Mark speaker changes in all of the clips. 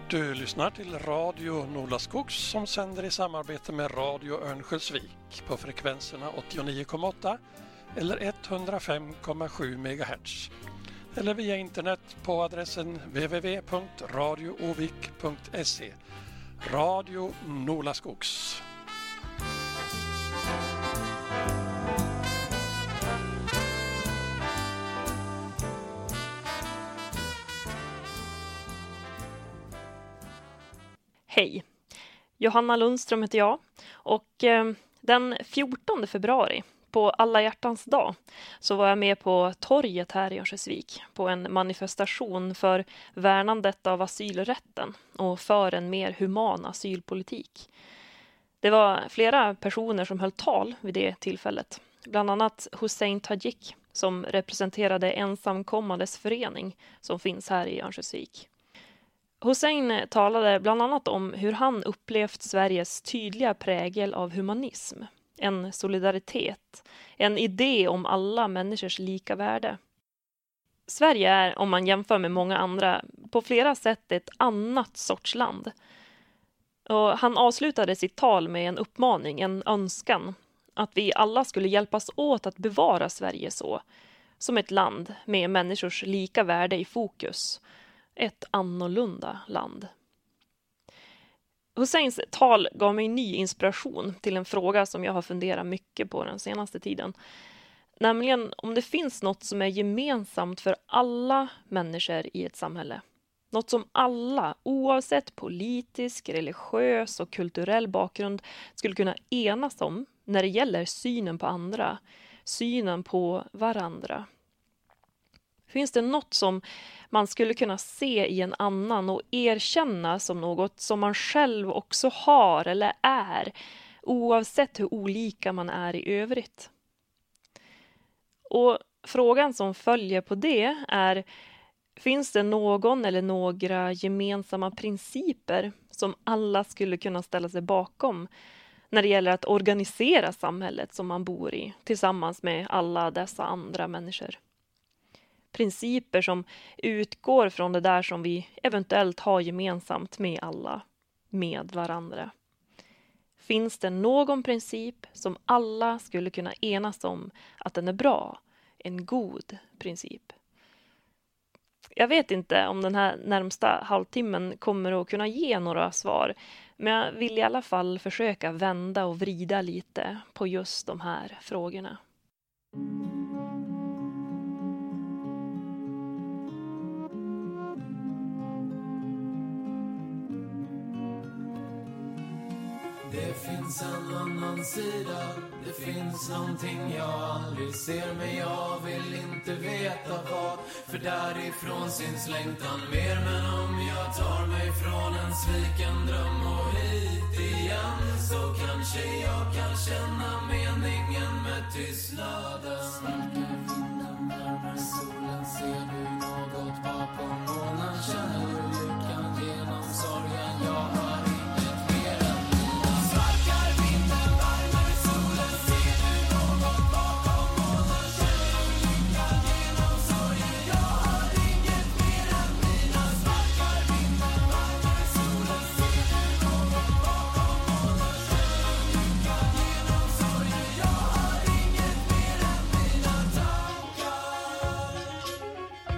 Speaker 1: Du lyssnar till Radio Nolaskogs som sänder i samarbete med Radio Örnsköldsvik på frekvenserna 89,8 eller 105,7 MHz. Eller via internet på adressen www.radioovik.se. Radio Nolaskogs.
Speaker 2: Hej, Johanna Lundström heter jag och den 14 februari på Alla hjärtans dag så var jag med på torget här i Örnsköldsvik på en manifestation för värnandet av asylrätten och för en mer human asylpolitik. Det var flera personer som höll tal vid det tillfället, bland annat Hussein Tajik som representerade ensamkommandes förening som finns här i Örnsköldsvik. Hussein talade bland annat om hur han upplevt Sveriges tydliga prägel av humanism, en solidaritet, en idé om alla människors lika värde. Sverige är, om man jämför med många andra, på flera sätt ett annat sorts land. Och han avslutade sitt tal med en uppmaning, en önskan, att vi alla skulle hjälpas åt att bevara Sverige så, som ett land med människors lika värde i fokus. Ett annorlunda land. Husseins tal gav mig ny inspiration till en fråga som jag har funderat mycket på den senaste tiden. Nämligen om det finns något som är gemensamt för alla människor i ett samhälle. Något som alla, oavsett politisk, religiös och kulturell bakgrund, skulle kunna enas om när det gäller synen på andra, synen på varandra. Finns det något som man skulle kunna se i en annan och erkänna som något som man själv också har eller är, oavsett hur olika man är i övrigt? Och frågan som följer på det är, finns det någon eller några gemensamma principer som alla skulle kunna ställa sig bakom när det gäller att organisera samhället som man bor i tillsammans med alla dessa andra människor? Principer som utgår från det där som vi eventuellt har gemensamt med alla, med varandra. Finns det någon princip som alla skulle kunna enas om att den är bra, en god princip? Jag vet inte om den här närmsta halvtimmen kommer att kunna ge några svar, men jag vill i alla fall försöka vända och vrida lite på just de här frågorna.
Speaker 3: Det finns en annan sida, det finns någonting jag aldrig ser, men jag vill inte veta vad, för därifrån syns längtan mer. Men om jag tar mig från en sviken dröm och hit igen, så kanske jag kan känna meningen med tystnaden. Svalkar vinden, värmer solen, ser du något bakom månen? Känner du lyckan genom sorgen? Jag har inget mer än mina. Svalkar vinden, värmer solen, ser du något bakom månen? Känner du lyckan genom sorgen? Jag har inget mer än mina. Svalkar vinden, värmer solen, ser du något bakom månen? Känner du lyckan genom sorgen? Jag har inget mer än mina tankar.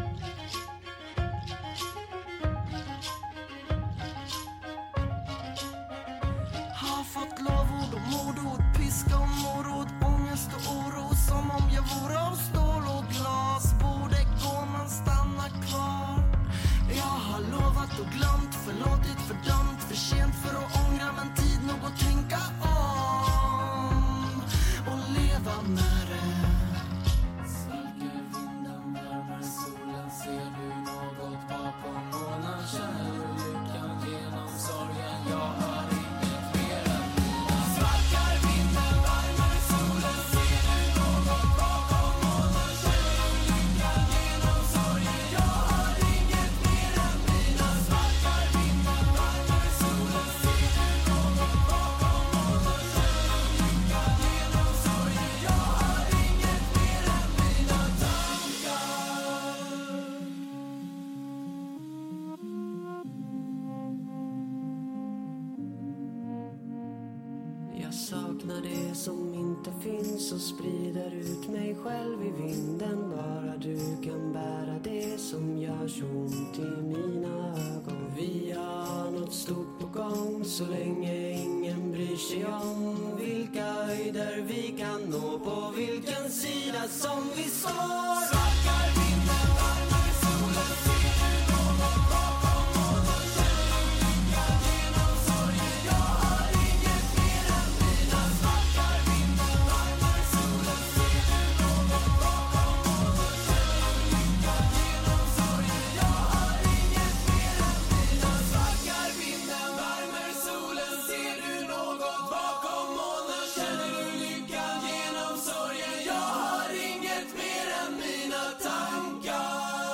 Speaker 4: Jag saknar det som inte finns och sprider ut mig själv i vinden. Bara du kan bära det som gör så ont i mina ögon. Vi har något stort på gång så länge ingen bryr sig om vilka höjder vi kan nå, på vilken sida som vi står. Svartar vinden, varmare solen, ser du någon bakom molnen? Känner du lyckan genom sorgen? Jag har inget mer än mina. Svartar vinden, varmare solen, ser du någon bakom molnen? Känner du lyckan genom sorgen? Jag har inget mer än mina. Svartar vinden, varmare solen, ser du något bakom molnen? Känner du lyckan genom sorgen? Jag har inget mer än mina tankar.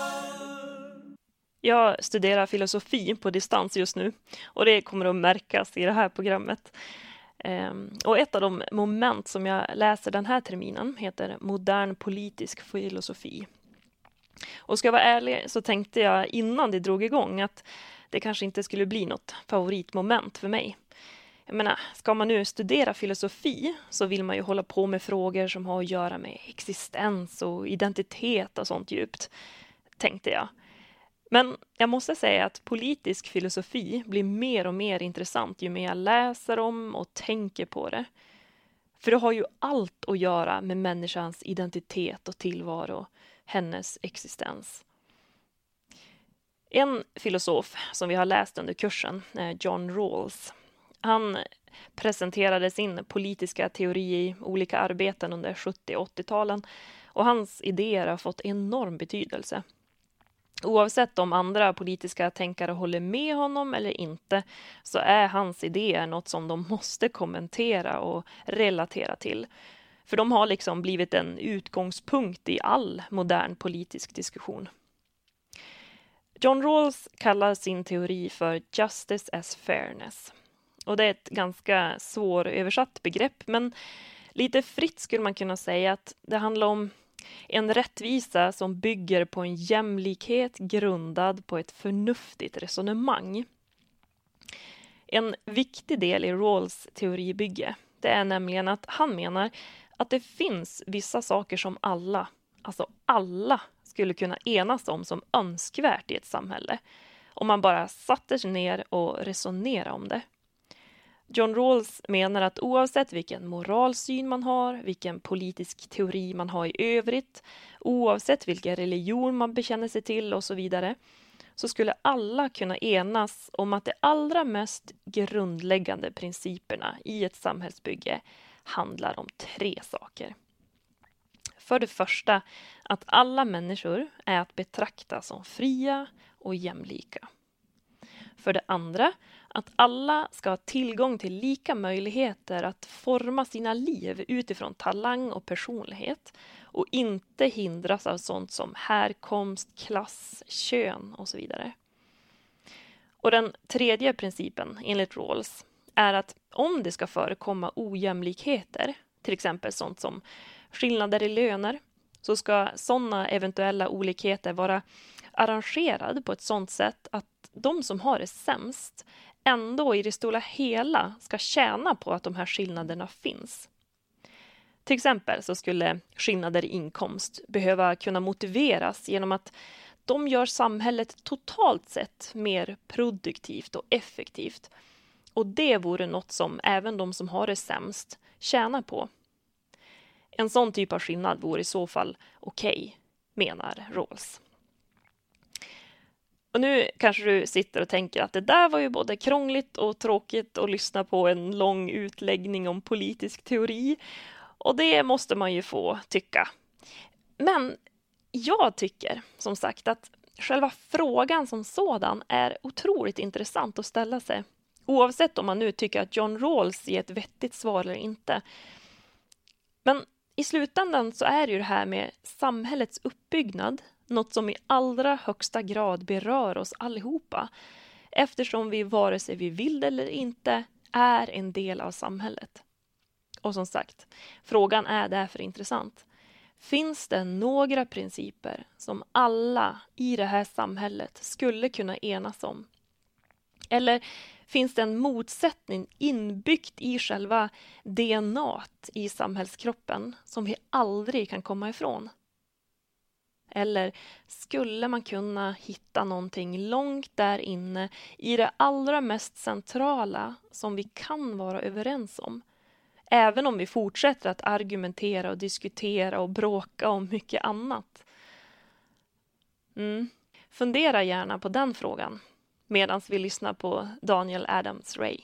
Speaker 2: Jag studerar filosofi på distans just nu och det kommer att märkas i det här programmet. Och ett av de moment som jag läser den här terminen heter modern politisk filosofi. Och ska jag vara ärlig så tänkte jag innan det drog igång att det kanske inte skulle bli något favoritmoment för mig. Jag menar, ska man nu studera filosofi så vill man ju hålla på med frågor som har att göra med existens och identitet och sånt djupt, tänkte jag. Men jag måste säga att politisk filosofi blir mer och mer intressant ju mer jag läser om och tänker på det. För det har ju allt att göra med människans identitet och tillvaro, hennes existens. En filosof som vi har läst under kursen är John Rawls. Han presenterade sin politiska teori i olika arbeten under 70- och 80-talen och hans idéer har fått enorm betydelse. Oavsett om andra politiska tänkare håller med honom eller inte så är hans idéer något som de måste kommentera och relatera till. För de har liksom blivit en utgångspunkt i all modern politisk diskussion. John Rawls kallar sin teori för Justice as Fairness. Och det är ett ganska svåröversatt begrepp, men lite fritt skulle man kunna säga att det handlar om en rättvisa som bygger på en jämlikhet grundad på ett förnuftigt resonemang. En viktig del i Rawls teoribygge, det är nämligen att han menar att det finns vissa saker som alla skulle kunna enas om som önskvärt i ett samhälle. Om man bara satte sig ner och resonerade om det. John Rawls menar att oavsett vilken moralsyn man har, vilken politisk teori man har i övrigt, oavsett vilken religion man bekänner sig till och så vidare, så skulle alla kunna enas om att de allra mest grundläggande principerna i ett samhällsbygge handlar om 3 saker. För det första, att alla människor är att betrakta som fria och jämlika. För det andra, att alla ska ha tillgång till lika möjligheter att forma sina liv utifrån talang och personlighet och inte hindras av sånt som härkomst, klass, kön och så vidare. Och den tredje principen enligt Rawls är att om det ska förekomma ojämlikheter, till exempel sånt som skillnader i löner, så ska sådana eventuella olikheter vara arrangerade på ett sådant sätt att de som har det sämst ändå i det stora hela ska tjäna på att de här skillnaderna finns. Till exempel så skulle skillnader i inkomst behöva kunna motiveras genom att de gör samhället totalt sett mer produktivt och effektivt. Och det vore något som även de som har det sämst tjänar på. En sån typ av skillnad vore i så fall okej, menar Rawls. Och nu kanske du sitter och tänker att det där var ju både krångligt och tråkigt att lyssna på en lång utläggning om politisk teori. Och det måste man ju få tycka. Men jag tycker som sagt att själva frågan som sådan är otroligt intressant att ställa sig. Oavsett om man nu tycker att John Rawls ger ett vettigt svar eller inte. Men i slutändan så är det ju det här med samhällets uppbyggnad något som i allra högsta grad berör oss allihopa. Eftersom vi vare sig vi vill eller inte är en del av samhället. Och som sagt, frågan är därför intressant. Finns det några principer som alla i det här samhället skulle kunna enas om? Eller finns det en motsättning inbyggt i själva DNA:t i samhällskroppen som vi aldrig kan komma ifrån? Eller skulle man kunna hitta någonting långt där inne i det allra mest centrala som vi kan vara överens om? Även om vi fortsätter att argumentera och diskutera och bråka om mycket annat. Fundera gärna på den frågan medan vi lyssnar på Daniel Adams-Ray.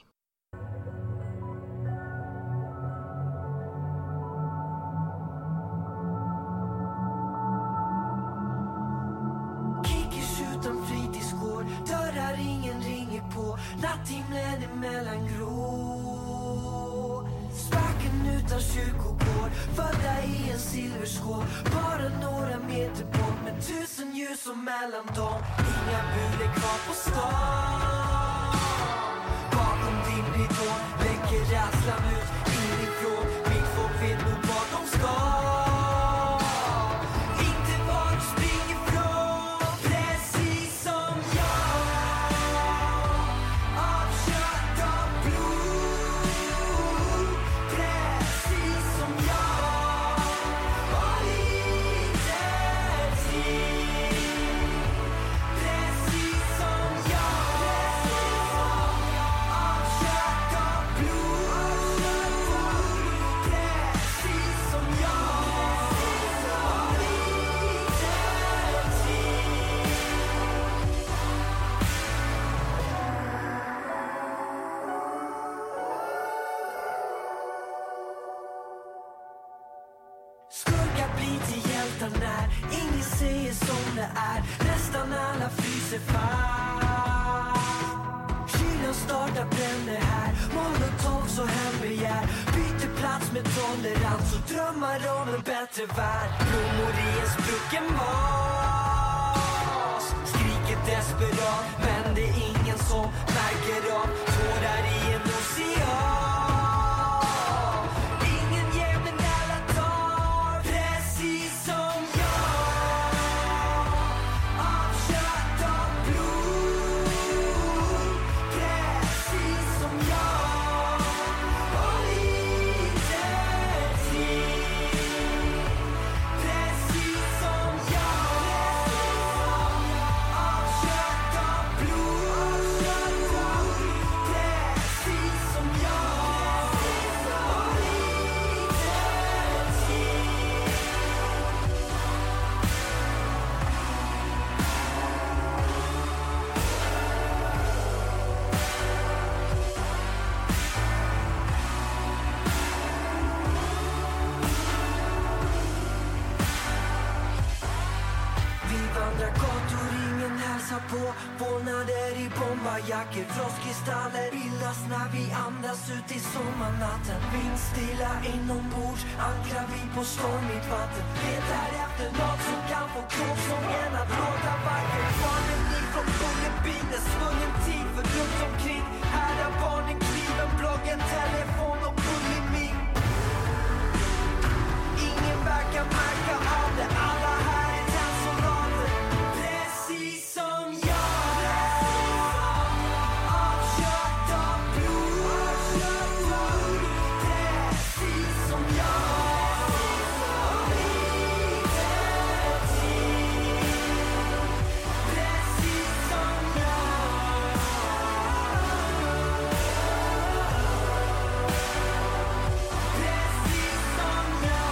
Speaker 4: Kickers utan fritidsgård, dörrar ingen ringer på, natthimlen emellan grå. Spacken utan kyrkogård, födda i en silverskål, bara några meter bort med 1000 ljus och mellan dem. Inga bulor kvar på stan. Bakom din ridå läcker rädslan ut inifrån. Mitt folk vet nog vart de ska. Inte vart du springer ifrån. Precis som jag, av kött och blod. Precis som jag, och lite till. Precis som jag, av kött och blod. Precis som jag, och lite till. Skugga blir till hjältar när ingen säger som det är. Nästan alla fryser fast. Kylan startar bränder här. Molotovs och hembegär byter plats med tolerans och drömmar om en bättre värld. Blommor i en sprucken vas. Skriker desperat, men det är ingen som märker av. Tårar i en ocean. Ingen ger men alla tar. Precis som jag, av kött och blod. Precis som jag, och lite till. Precis som jag, av kött och blod. Precis som jag, och lite till. Vi vandrar gator, ingen hälsar på. Vålnader i bombarjackor, frostkristaller bildas när vi andas ut i sommarnatten. Vindstilla inombords, ankrar vi på stormigt vatten. Letar efter något som kan få kråksången att låta vacker. Barnen ifrån Bullerbyn, svunnen tid för runt omkring. Här är barnen kniven, bloggen, telefon och bulimi. Ingen verkar märka av det, alla här är tennsoldater. Precis som jag, av kött och blod. Precis som jag, och lite till. Precis som jag. Precis som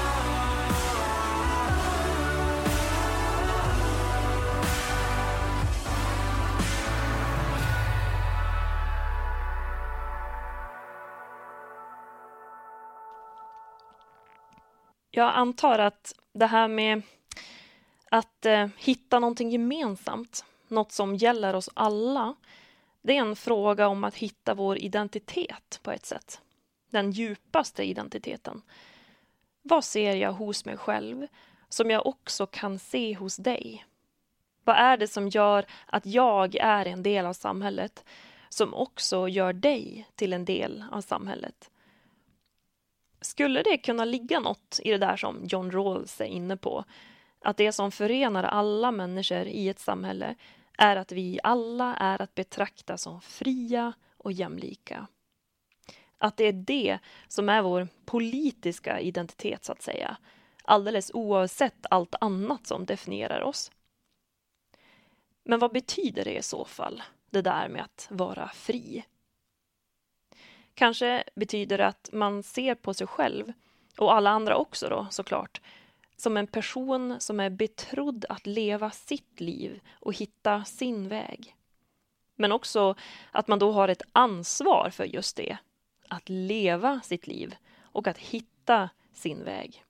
Speaker 2: Jag antar att det här med att hitta någonting gemensamt, något som gäller oss alla, det är en fråga om att hitta vår identitet på ett sätt. Den djupaste identiteten. Vad ser jag hos mig själv som jag också kan se hos dig? Vad är det som gör att jag är en del av samhället som också gör dig till en del av samhället? Skulle det kunna ligga något i det där som John Rawls är inne på? Att det som förenar alla människor i ett samhälle är att vi alla är att betrakta som fria och jämlika. Att det är det som är vår politiska identitet så att säga, alldeles oavsett allt annat som definierar oss. Men vad betyder det i så fall, det där med att vara fri? Kanske betyder det att man ser på sig själv, och alla andra också då såklart, som en person som är betrodd att leva sitt liv och hitta sin väg. Men också att man då har ett ansvar för just det, att leva sitt liv och att hitta sin väg.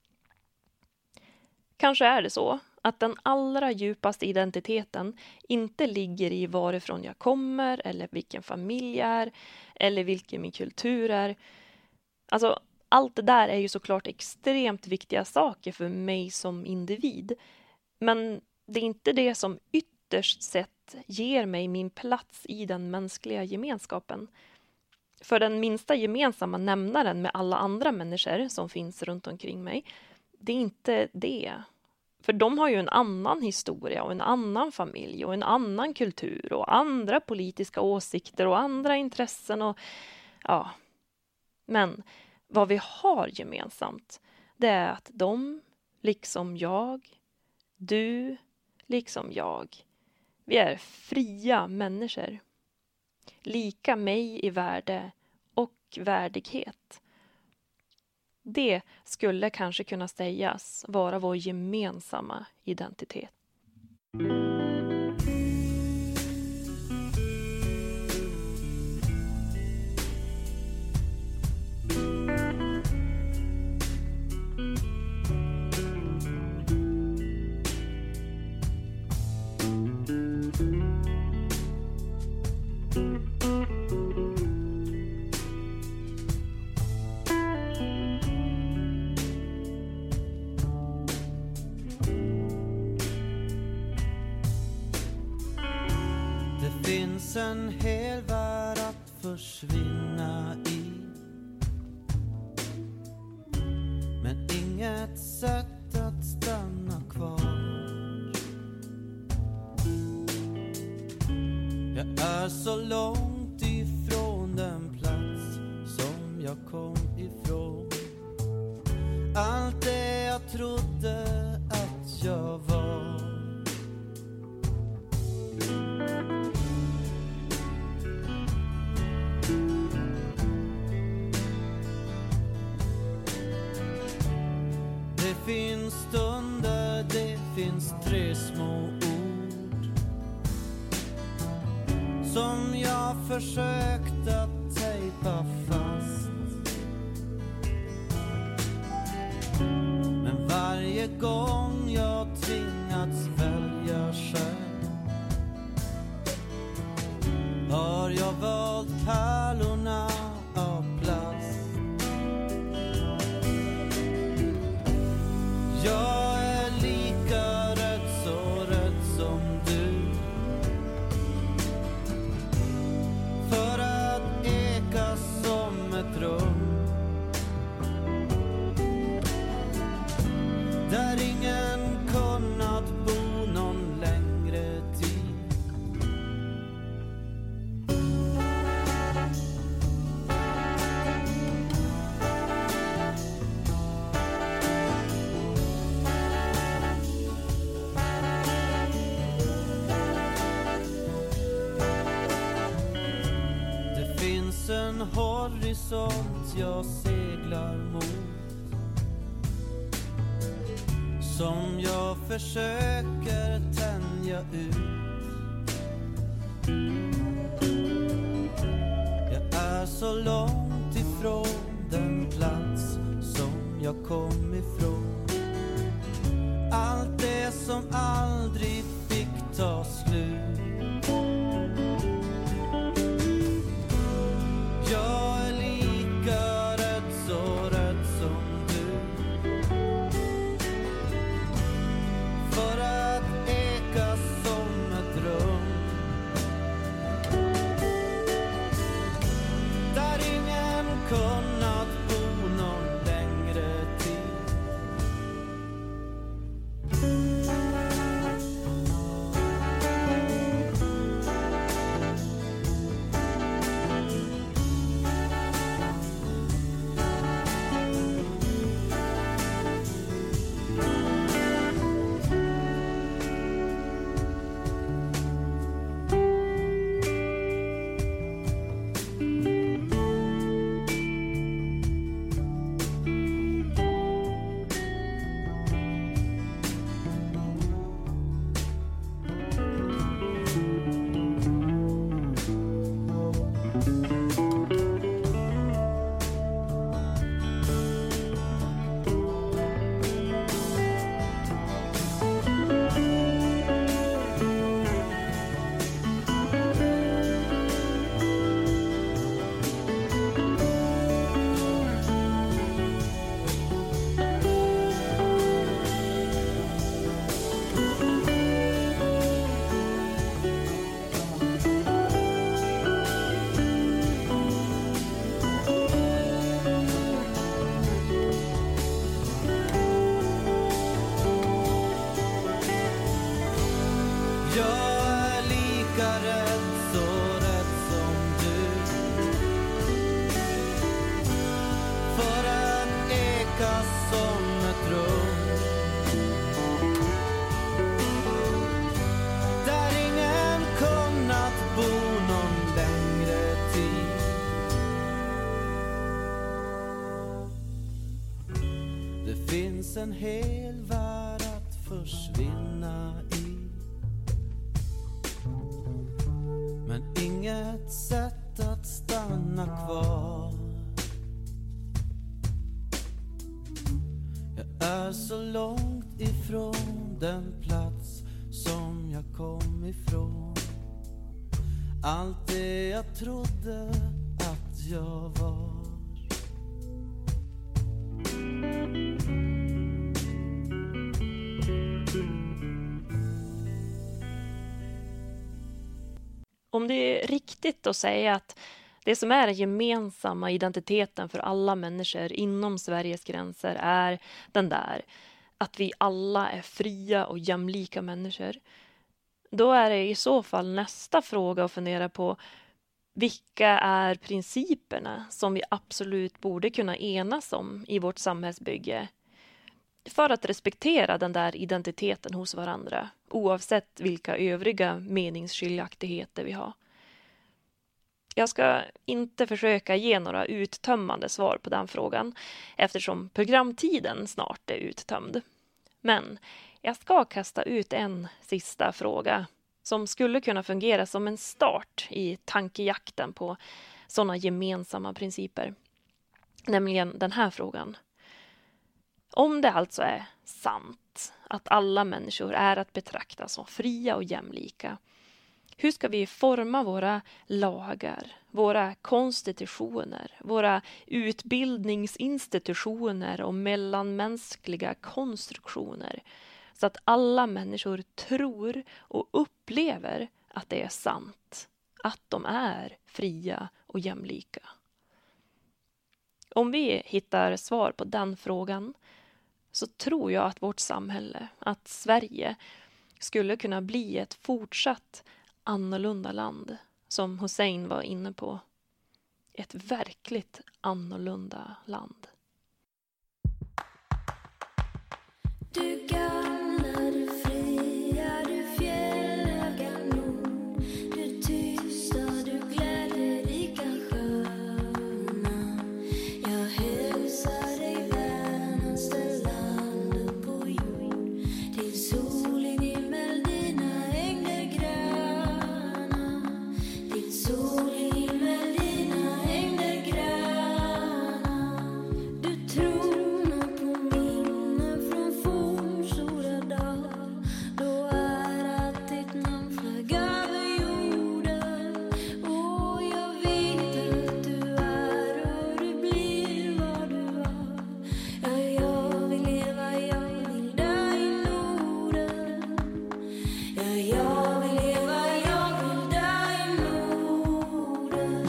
Speaker 2: Kanske är det så att den allra djupaste identiteten inte ligger i varifrån jag kommer eller vilken familj jag är eller vilken min kultur är. Alltså, allt det där är ju såklart extremt viktiga saker för mig som individ. Men det är inte det som ytterst sett ger mig min plats i den mänskliga gemenskapen. För den minsta gemensamma nämnaren med alla andra människor som finns runt omkring mig, det är inte det. För de har ju en annan historia och en annan familj och en annan kultur och andra politiska åsikter och andra intressen och ja. Men vad vi har gemensamt, det är att de, liksom jag, du, liksom jag, vi är fria människor. Lika mig i värde och värdighet. Det skulle kanske kunna sägas vara vår gemensamma identitet.
Speaker 3: Finns en hel värld att försvinna i, men inget sätt att stanna kvar. Jag är så långt ifrån den plats som jag kom ifrån. Allt det jag trodde att jag var. Det finns stunder, det finns 3 små ord som jag försökt att tejpa fast. Men varje gång jag tvingats välja själv har jag valt pärlorna av plast. Jag är lika rädd som du för att eka som ett rum där ingen kunnat bo någon längre tid. En horisont jag seglar mot, som jag försöker tänja ut. Jag är så långt ifrån den plats som jag kom ifrån. Allt det som aldrig fick ta slut. Jag är lika rädd som du för att eka som ett rum där ingen kunnat bo någon längre tid.
Speaker 5: en hel värld att försvinna i. Men inget sätt att stanna kvar. Jag är så långt ifrån den plats som jag kom ifrån. Allt det jag trodde att jag var.
Speaker 2: Om det är riktigt att säga att det som är den gemensamma identiteten för alla människor inom Sveriges gränser är den där att vi alla är fria och jämlika människor, då är det i så fall nästa fråga att fundera på: vilka är principerna som vi absolut borde kunna enas om i vårt samhällsbygge för att respektera den där identiteten hos varandra, oavsett vilka övriga meningsskiljaktigheter vi har? Jag ska inte försöka ge några uttömmande svar på den frågan eftersom programtiden snart är uttömd. Men jag ska kasta ut en sista fråga som skulle kunna fungera som en start i tankejakten på sådana gemensamma principer. Nämligen den här frågan. Om det alltså är sant att alla människor är att betrakta som fria och jämlika, hur ska vi forma våra lagar, våra konstitutioner, våra utbildningsinstitutioner och mellanmänskliga konstruktioner så att alla människor tror och upplever att det är sant, att de är fria och jämlika? Om vi hittar svar på den frågan så tror jag att vårt samhälle, att Sverige, skulle kunna bli ett fortsatt annorlunda land, som Hussein var inne på. Ett verkligt annorlunda land.
Speaker 6: Du gamla, du fria, du fjällhöga nord, du tysta, du glädjerika sköna. Jag hälsar dig värnaste land på jord, din sol i himmel, dina ängder gröna. Din sol i himmel, dina ängder gröna. Du tronar på minnen från fornstora dagar, då att ditt namn flög över jorden. Och jag vet att du är och du blir vad du var. Ja, jag vill leva, jag vill dö i Norden. Ja, jag vill leva, jag vill dö i Norden.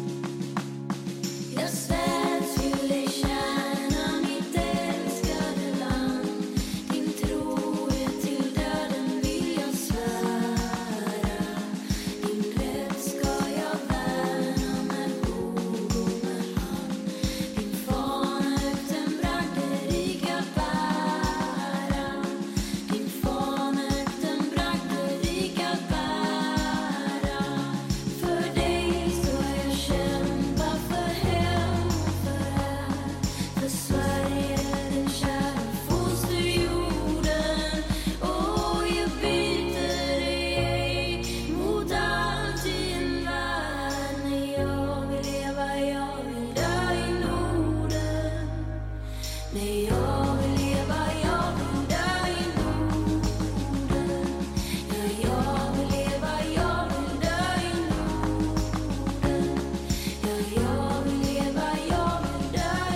Speaker 6: Jag svärs till dig tjäna mitt älskade land. Din trohet till döden vill jag svära. Din rätt ska jag värna med ord och med hand. Din fana högt den bragderika bära. Din fana högt den bragderika bära. För dig ska jag kämpa, för hem och för här. För Sverige, den kära fosterjorden. Och jag byter dig ej mot allt i en värld. Nej, jag vill leva, jag vill dö i Norden. Nej, jag vill leva, jag vill dö i Norden. Ja, jag vill leva, jag vill dö i Norden. Ja, jag vill leva, jag vill dö i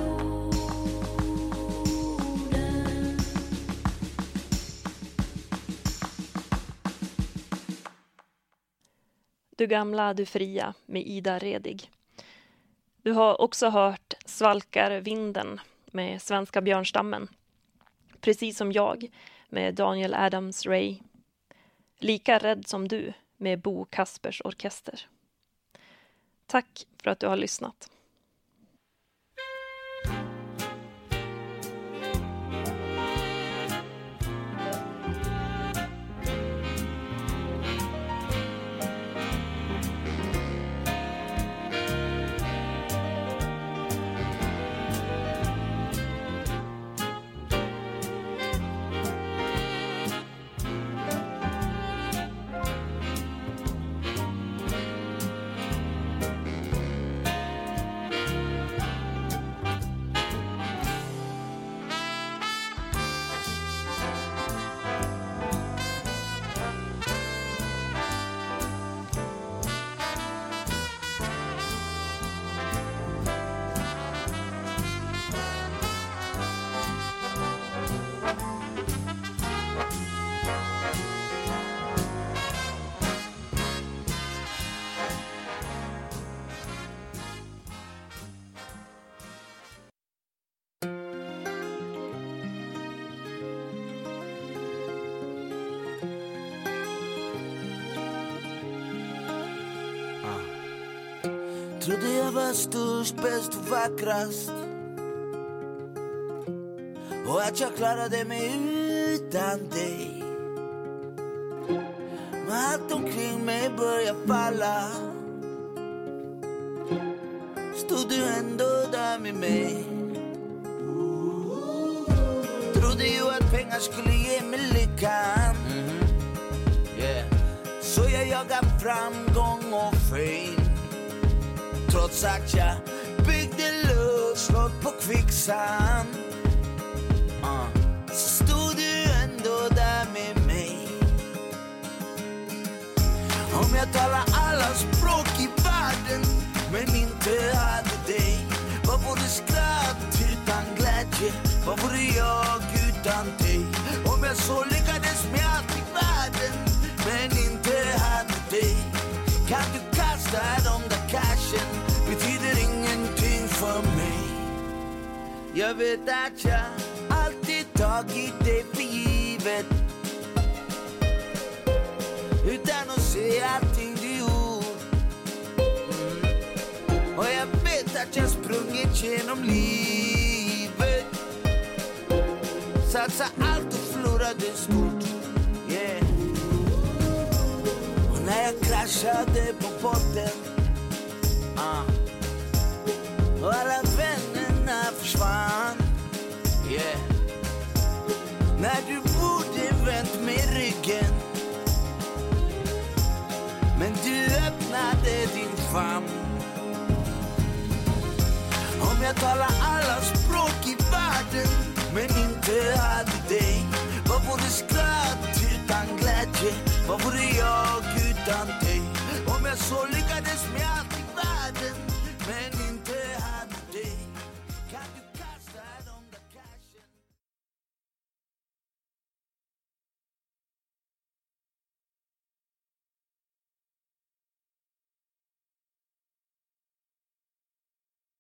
Speaker 6: Norden.
Speaker 2: Du gamla, du fria med Ida Redig. Du har också hört Svalkar vinden med Svenska björnstammen. Precis som jag med Daniel Adams-Ray. Lika rädd som du med Bo Kaspers orkester. Tack för att du har lyssnat.
Speaker 5: Trodde jag var störst, bäst och vackrast, och att jag klarade mig utan dig. Men allt omkring mig börjar falla. Stod du ändå där med mig. Trodde ju att pengar skulle ge mig lyckan. Så jag jagar framgång och fame, trots att jag byggde luftslott på kvicksand. Så stod du ändå där med mig. Om jag talar alla språk i världen men inte hade dig, vad vore skratt utan glädje? Vad vore jag utan dig? Om jag så lyckades med allt i världen men inte hade dig, kan du kasta de där cashen? Betyder ingenting för mig. Jag vet att jag alltid tagit dig för givet, utan att se allting du gjort. Och jag vet att jag sprungit genom livet, satsat allt och förlorade stort. Yeah. Och när jag kraschade på botten